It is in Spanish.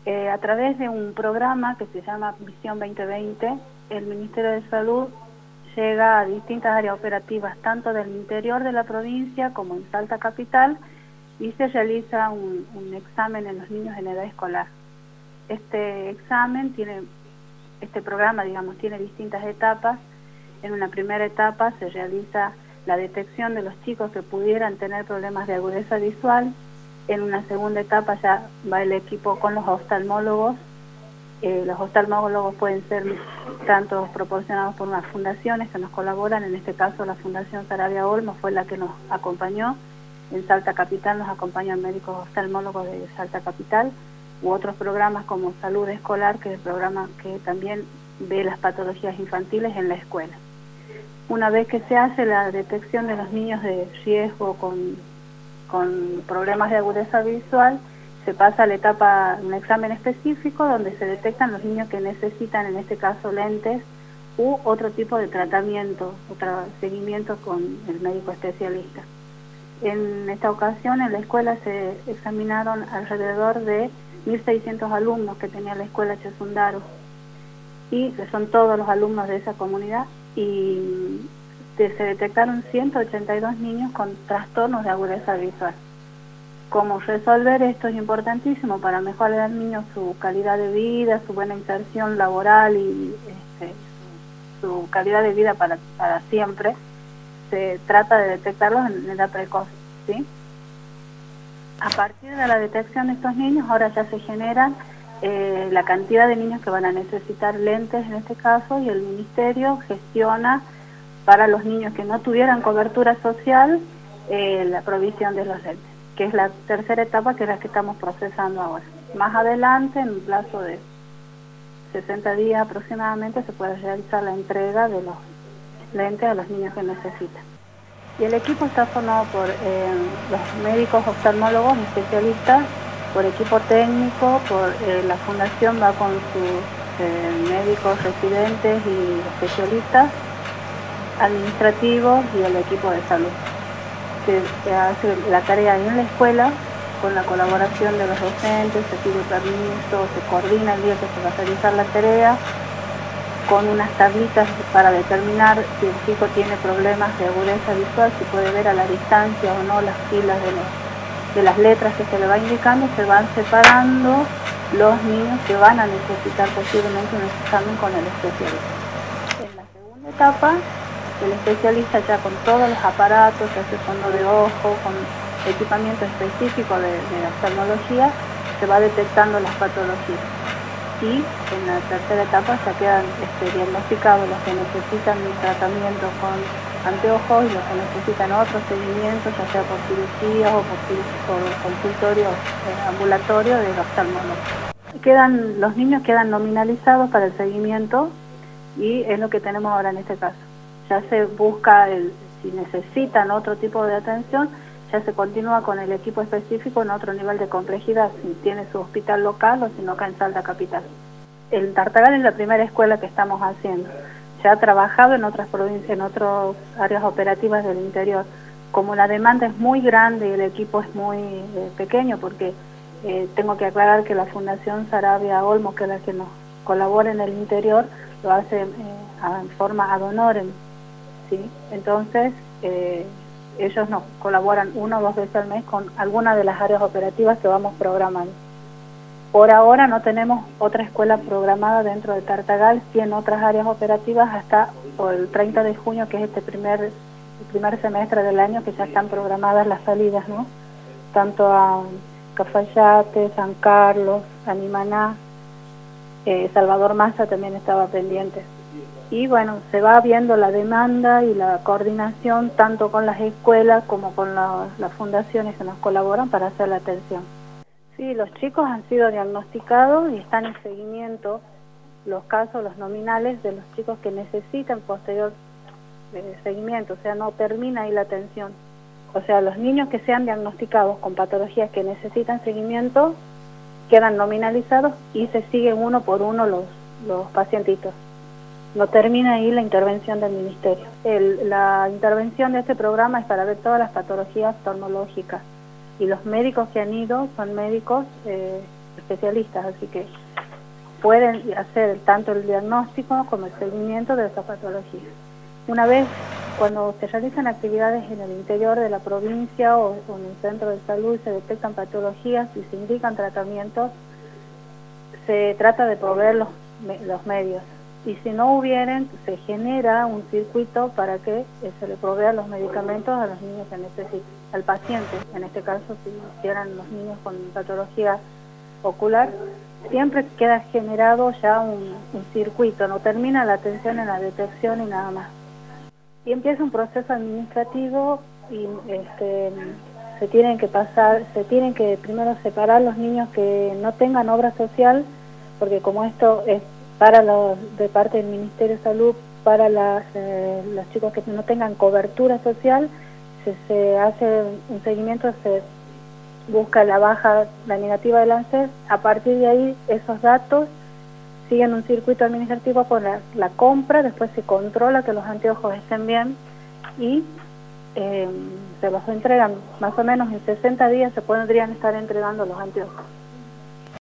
A través de un programa que se llama Visión 2020, el Ministerio de Salud llega a distintas áreas operativas, tanto del interior de la provincia como en Salta Capital, y se realiza un examen en los niños en edad escolar. Este programa, digamos, tiene distintas etapas. En una primera etapa se realiza la detección de los chicos que pudieran tener problemas de agudeza visual. En una segunda etapa ya va el equipo con los oftalmólogos. Los oftalmólogos pueden ser tanto proporcionados por unas fundaciones que nos colaboran. En este caso la Fundación Saravia Olmos fue la que nos acompañó. En Salta Capital nos acompañan médicos oftalmólogos de Salta Capital, u otros programas como Salud Escolar, que es el programa que también ve las patologías infantiles en la escuela. Una vez que se hace la detección de los niños de riesgo con problemas de agudeza visual, se pasa a la etapa, un examen específico donde se detectan los niños que necesitan, en este caso, lentes u otro tipo de tratamiento, otro seguimiento con el médico especialista. En esta ocasión en la escuela se examinaron alrededor de 1.600 alumnos que tenía la escuela Chesundaro, y que son todos los alumnos de esa comunidad, y se detectaron 182 niños con trastornos de agudeza visual. Cómo resolver esto es importantísimo para mejorar al niño su calidad de vida, su buena inserción laboral y su calidad de vida para siempre. Se trata de detectarlos en edad precoz, ¿sí? A partir de la detección de estos niños, ahora ya se generan la cantidad de niños que van a necesitar lentes en este caso, y el Ministerio gestiona para los niños que no tuvieran cobertura social la provisión de los lentes, que es la tercera etapa, que es la que estamos procesando ahora. Más adelante, en un plazo de 60 días aproximadamente, se puede realizar la entrega de los lentes a los niños que necesitan. Y el equipo está formado por los médicos oftalmólogos especialistas, por equipo técnico, por la fundación va con sus médicos residentes y especialistas, administrativos y el equipo de salud. Se hace la tarea en la escuela con la colaboración de los docentes, se pide permiso, se coordina el día que se va a realizar la tarea, con unas tablitas para determinar si el chico tiene problemas de agudeza visual, si puede ver a la distancia o no las filas de las letras que se le va indicando. Se van separando los niños que van a necesitar posiblemente un examen con el especialista. En la segunda etapa, el especialista ya con todos los aparatos, se hace fondo de ojo, con equipamiento específico de oftalmología, se va detectando las patologías. Y en la tercera etapa ya quedan diagnosticados los que necesitan un tratamiento con anteojos y los que necesitan otro seguimiento, ya sea por cirugía o por consultorio ambulatorio del oftalmólogo. Los niños quedan nominalizados para el seguimiento, y es lo que tenemos ahora en este caso. Ya se busca, si necesitan otro tipo de atención, ya se continúa con el equipo específico en otro nivel de complejidad, si tiene su hospital local o si no acá en Salta Capital. El Tartagal es la primera escuela que estamos haciendo. Ya ha trabajado en otras provincias, en otras áreas operativas del interior. Como la demanda es muy grande y el equipo es muy pequeño, porque tengo que aclarar que la Fundación Saravia Olmos, que es la que nos colabora en el interior, lo hace en forma ad honorem, ¿sí? Entonces, ellos nos colaboran 1 o 2 veces al mes con alguna de las áreas operativas que vamos programando. Por ahora no tenemos otra escuela programada dentro de Tartagal, sí en otras áreas operativas hasta el 30 de junio, que es el primer semestre del año, que ya están programadas las salidas, ¿no? Tanto a Cafayate, San Carlos, Animaná, Salvador Massa también estaba pendiente. Y bueno, se va viendo la demanda y la coordinación tanto con las escuelas como con las fundaciones que nos colaboran para hacer la atención. Sí, los chicos han sido diagnosticados y están en seguimiento los casos, los nominales de los chicos que necesitan posterior seguimiento, o sea, no termina ahí la atención. O sea, los niños que sean diagnosticados con patologías que necesitan seguimiento quedan nominalizados y se siguen uno por uno los pacientitos. No termina ahí la intervención del Ministerio. La intervención de este programa es para ver todas las patologías oftalmológicas, y los médicos que han ido son médicos especialistas, así que pueden hacer tanto el diagnóstico como el seguimiento de esa patología. Una vez, cuando se realizan actividades en el interior de la provincia o en el centro de salud y se detectan patologías y se indican tratamientos, se trata de proveer los medios. Y si no hubieran, se genera un circuito para que se le provea los medicamentos a los niños que necesitan, al paciente. En este caso, si eran los niños con patología ocular, siempre queda generado ya un circuito, no termina la atención en la detección y nada más. Y empieza un proceso administrativo y se tienen que primero separar los niños que no tengan obra social, porque como esto es para de parte del Ministerio de Salud, para los chicos que no tengan cobertura social, se hace un seguimiento, se busca la negativa del ANSES. A partir de ahí, esos datos siguen un circuito administrativo con la compra, después se controla que los anteojos estén bien y se los entregan. Más o menos en 60 días se podrían estar entregando los anteojos.